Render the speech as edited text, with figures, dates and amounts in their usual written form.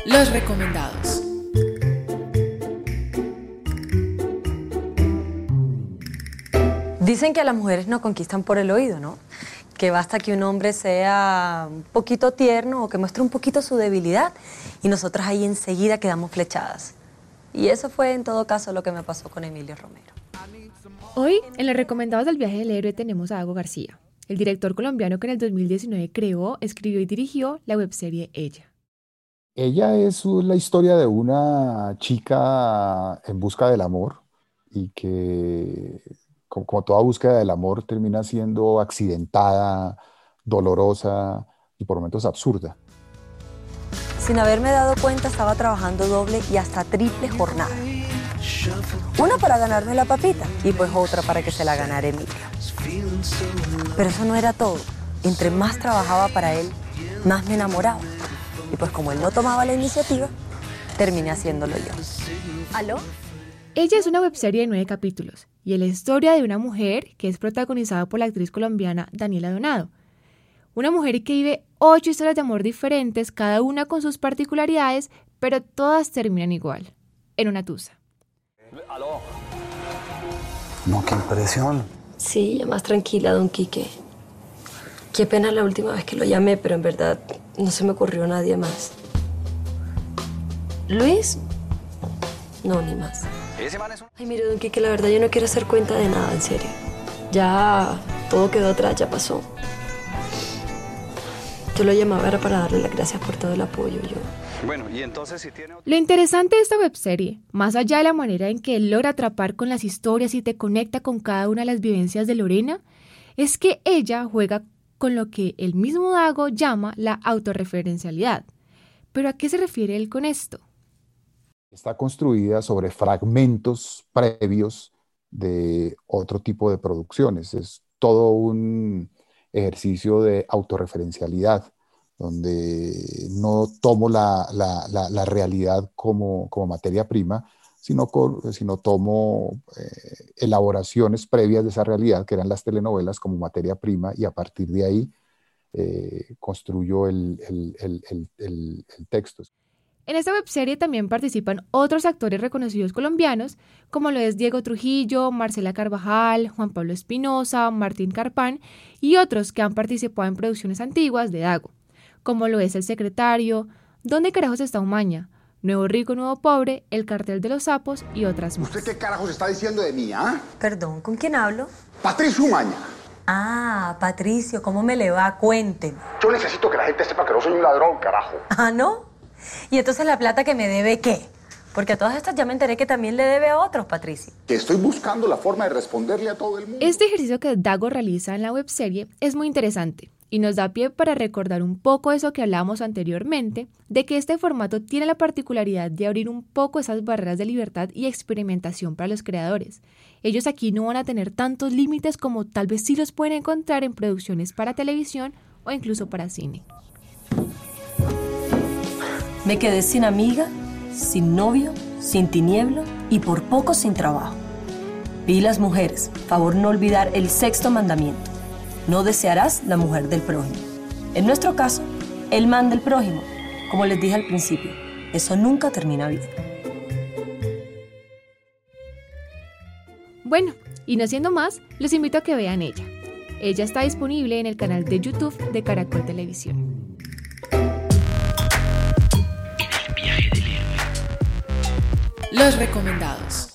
Los recomendados. Dicen que a las mujeres nos conquistan por el oído, ¿no? Que basta que un hombre sea un poquito tierno o que muestre un poquito su debilidad y nosotras ahí enseguida quedamos flechadas. Y eso fue en todo caso lo que me pasó con Emilio Romero. Hoy, en los recomendados del viaje del héroe, tenemos a Dago García, el director colombiano que en el 2019 creó, escribió y dirigió la webserie Ella. Ella es la historia de una chica en busca del amor y que, como toda búsqueda del amor, termina siendo accidentada, dolorosa y por momentos absurda. Sin haberme dado cuenta, estaba trabajando doble y hasta triple jornada. Una para ganarme la papita y pues otra para que se la ganara Emilio. Pero eso no era todo. Entre más trabajaba para él, más me enamoraba. Y pues como él no tomaba la iniciativa, terminé haciéndolo yo. ¿Aló? Ella es una webserie de 9 capítulos y es la historia de una mujer que es protagonizada por la actriz colombiana Daniela Donado. Una mujer que vive 8 historias de amor diferentes, cada una con sus particularidades, pero todas terminan igual, en una tusa. ¿Aló? No, qué impresión. Sí, ya más tranquila, don Quique. Qué pena la última vez que lo llamé, pero en verdad no se me ocurrió nadie más. ¿Luis? No, ni más. Ay, mire, don Quique, la verdad yo no quiero hacer cuenta de nada, en serio. Ya todo quedó atrás, ya pasó. Yo lo llamaba era para darle las gracias por todo el apoyo. Bueno, y entonces si tiene... Lo interesante de esta webserie, más allá de la manera en que él logra atrapar con las historias y te conecta con cada una de las vivencias de Lorena, es que ella juega con lo que el mismo Dago llama la autorreferencialidad. ¿Pero a qué se refiere él con esto? Está construida sobre fragmentos previos de otro tipo de producciones. Es todo un ejercicio de autorreferencialidad, donde no tomo la realidad como materia prima, sino tomo elaboraciones previas de esa realidad, que eran las telenovelas, como materia prima, y a partir de ahí construyo el texto. En esta webserie también participan otros actores reconocidos colombianos, como lo es Diego Trujillo, Marcela Carvajal, Juan Pablo Espinosa, Martín Carpán y otros que han participado en producciones antiguas de Dago, como lo es El Secretario, ¿Dónde carajos está Umaña?, Nuevo Rico, Nuevo Pobre, El Cartel de los Sapos y otras más. ¿Usted qué carajos está diciendo de mí, ah? Perdón, ¿con quién hablo? Patricio Umaña. Ah, Patricio, ¿cómo me le va? Cuénteme. Yo necesito que la gente sepa que no soy un ladrón, carajo. ¿Ah, no? ¿Y entonces la plata que me debe qué? Porque a todas estas ya me enteré que también le debe a otros, Patricio. Que estoy buscando la forma de responderle a todo el mundo. Este ejercicio que Dago realiza en la webserie es muy interesante y nos da pie para recordar un poco eso que hablábamos anteriormente, de que este formato tiene la particularidad de abrir un poco esas barreras de libertad y experimentación para los creadores. Ellos aquí no van a tener tantos límites como tal vez sí los pueden encontrar en producciones para televisión o incluso para cine. Me quedé sin amiga, sin novio, sin tinieblo y por poco sin trabajo. Pilas, mujeres, favor no olvidar el 6º mandamiento. No desearás la mujer del prójimo. En nuestro caso, el man del prójimo. Como les dije al principio, eso nunca termina bien. Bueno, y no siendo más, los invito a que vean Ella. Ella está disponible en el canal de YouTube de Caracol Televisión. Los recomendados.